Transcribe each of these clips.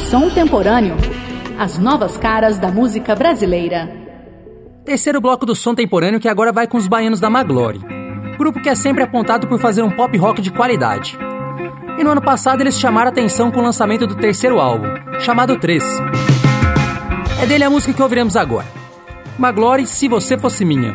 Som Temporâneo. As novas caras da música brasileira. Terceiro bloco do Som Temporâneo, que agora vai com os baianos da Maglory, grupo que é sempre apontado por fazer um pop rock de qualidade. E no ano passado eles chamaram a atenção com o lançamento do terceiro álbum, chamado 3. É dele a música que ouviremos agora. Maglory, Se Você Fosse Minha.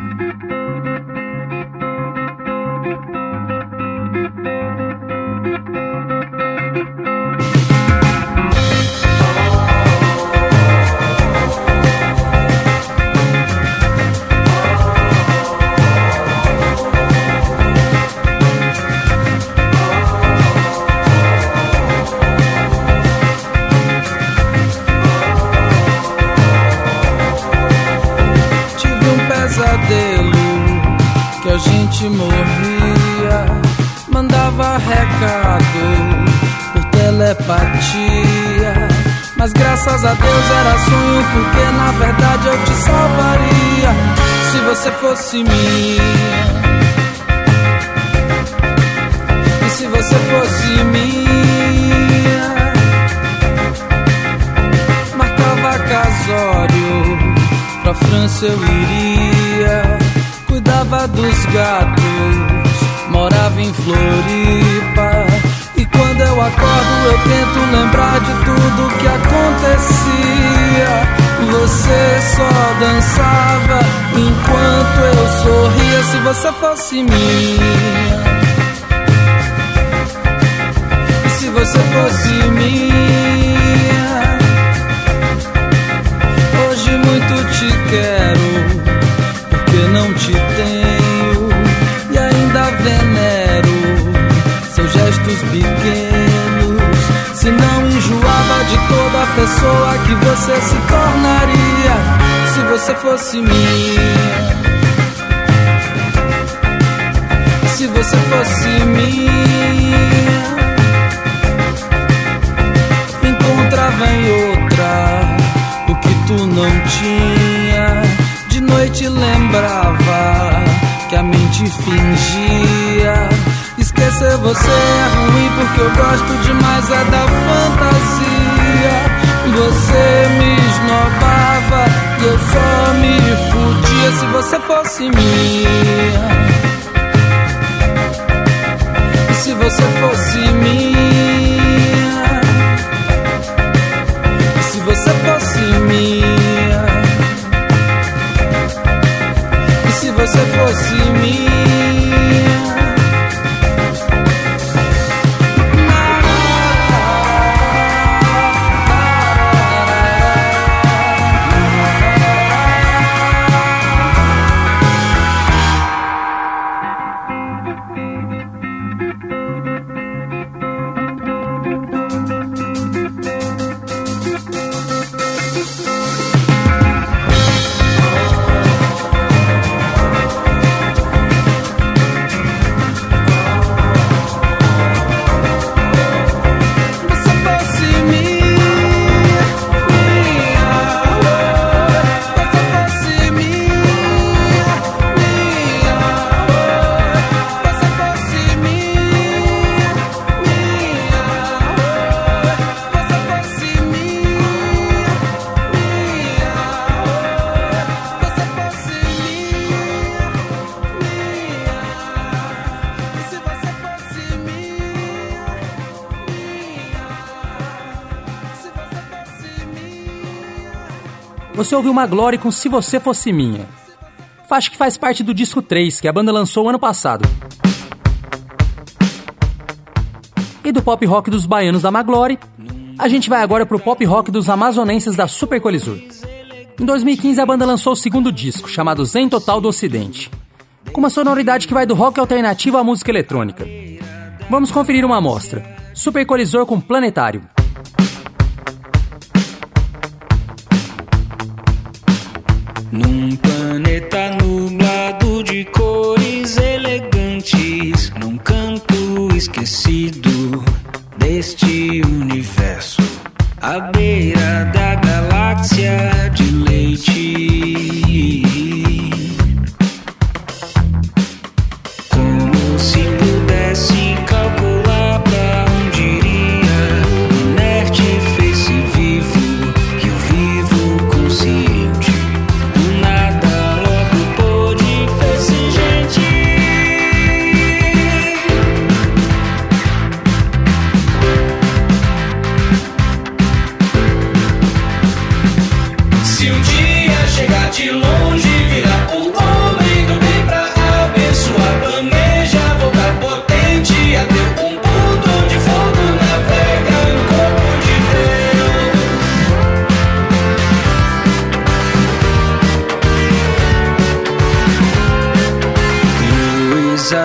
Que a gente morria, mandava recado por telepatia, mas graças a Deus era sonho, porque na verdade eu te salvaria se você fosse minha. E se você fosse minha, marcava casório, pra França eu iria, cuidava dos gatos, morava em Floripa. E quando eu acordo eu tento lembrar de tudo que acontecia. Você só dançava enquanto eu sorria. Se você fosse minha, e se você fosse minha, hoje muito te quero, não te tenho e ainda venero seus gestos pequenos. Se não enjoava de toda pessoa que você se tornaria se você fosse minha. Se você fosse minha, encontrava em outra o que tu não tinha. De noite lembrava que a mente fingia. Esquecer você é ruim porque eu gosto demais é da fantasia. Você me esnobava e eu só me fudia se você fosse minha. E se você fosse minha, e se você fosse minha, se você fosse minha. Você ouviu Maglory com Se Você Fosse Minha, faixa que faz parte do disco 3, que a banda lançou ano passado. E do pop rock dos baianos da Maglory, a gente vai agora pro pop rock dos amazonenses da Supercolisor. Em 2015 a banda lançou o segundo disco, chamado Zen Total do Ocidente, com uma sonoridade que vai do rock alternativo à música eletrônica. Vamos conferir uma amostra. Supercolisor com Planetário. Num planeta nublado de cores elegantes, num canto esquecido deste universo, à beira da galáxia de leite, como se pudesse calcular pra onde iria o inerte face view.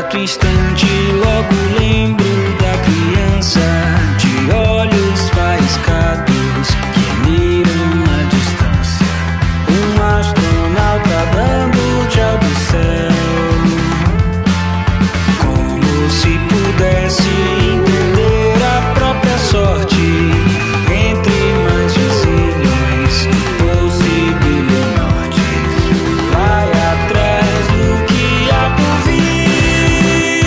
exato instante logo lembro da criança de olhos faiscados que miram na distância. Um astronauta dando tchau do céu, como se pudesse entender a própria sorte entre mais de zilhões possibilidades. Vai atrás do que há por vir.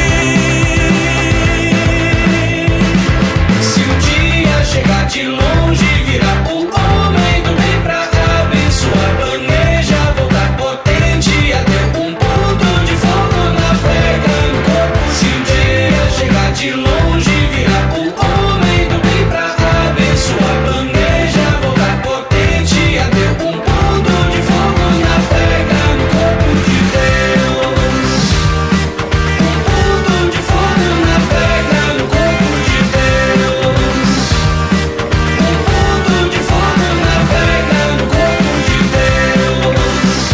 Se um dia chegar de longe, virar o homem do bem pra abençoar, planeja voltar potente até um ponto de fogo navega no corpo. Se um dia chegar de longe, virar o homem do bem pra abençoar, planeja voltar potente até um ponto de fogo navega no corpo de Deus. Um ponto de fogo navega no corpo de Deus. Um ponto de fogo navega no corpo de Deus.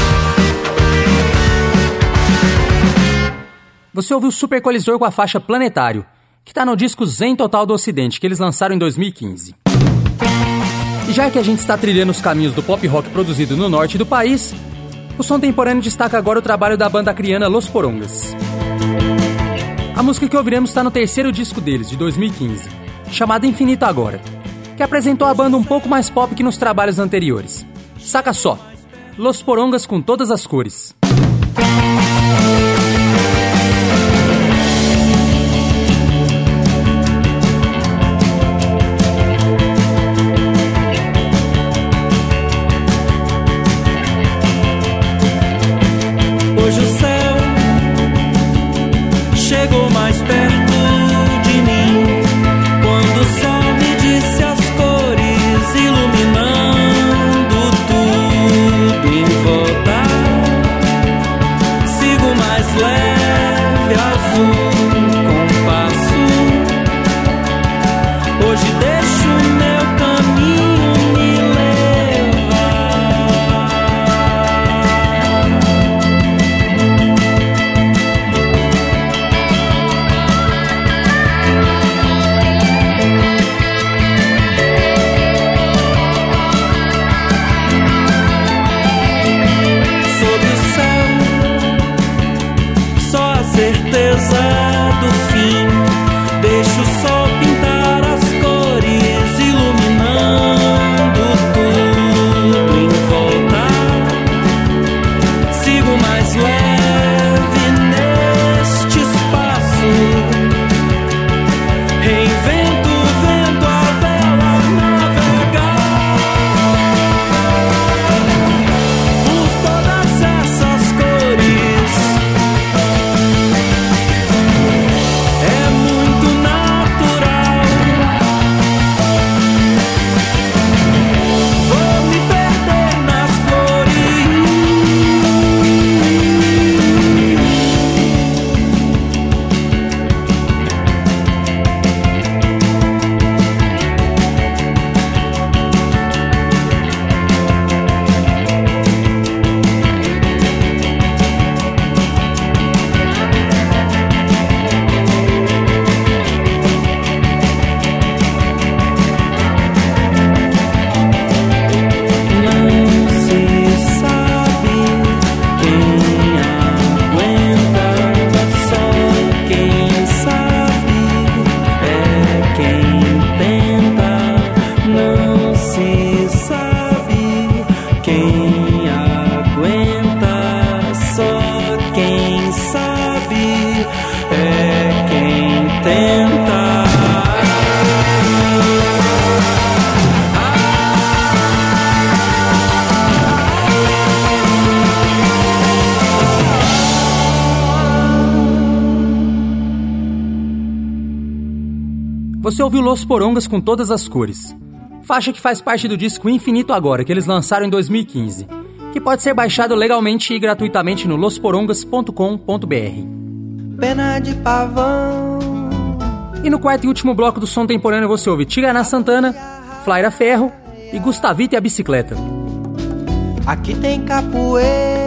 Você ouviu Super Colisor com a faixa Planetário, que tá no disco Zen Total do Ocidente, que eles lançaram em 2015. E já que a gente está trilhando os caminhos do pop rock produzido no norte do país, o Som Temporâneo destaca agora o trabalho da banda acriana Los Porongas. A música que ouviremos está no terceiro disco deles, de 2015, chamado Infinito Agora, que apresentou a banda um pouco mais pop que nos trabalhos anteriores. Saca só, Los Porongas com todas as cores. Hoje o céu chegou mais perto de mim, quando o sol me disse as cores, iluminando tudo em volta. Sigo mais leve, azul, compasso. Hoje deixo meu caminho me levar. Sob o céu, só a certeza do fim. Deixa o sol pintar as cores, iluminando tudo em volta. Sigo mais leve neste espaço. Reinvento o vento, a vela navegar por todas essas cores. É muito natural. Vou me perder nas flores. Não se sabe quem aguenta, só quem sabe é quem tenta. Não se sabe quem aguenta, só quem sabe é quem tenta. Você ouviu Los Porongas com todas as cores, faixa que faz parte do disco Infinito Agora, que eles lançaram em 2015, que pode ser baixado legalmente e gratuitamente no losporongas.com.br. Pena de pavão. E no quarto e último bloco do Som Temporâneo você ouve Tigana Santana, Flaira Ferro e Gustavito e a Bicicleta. Aqui tem capoeira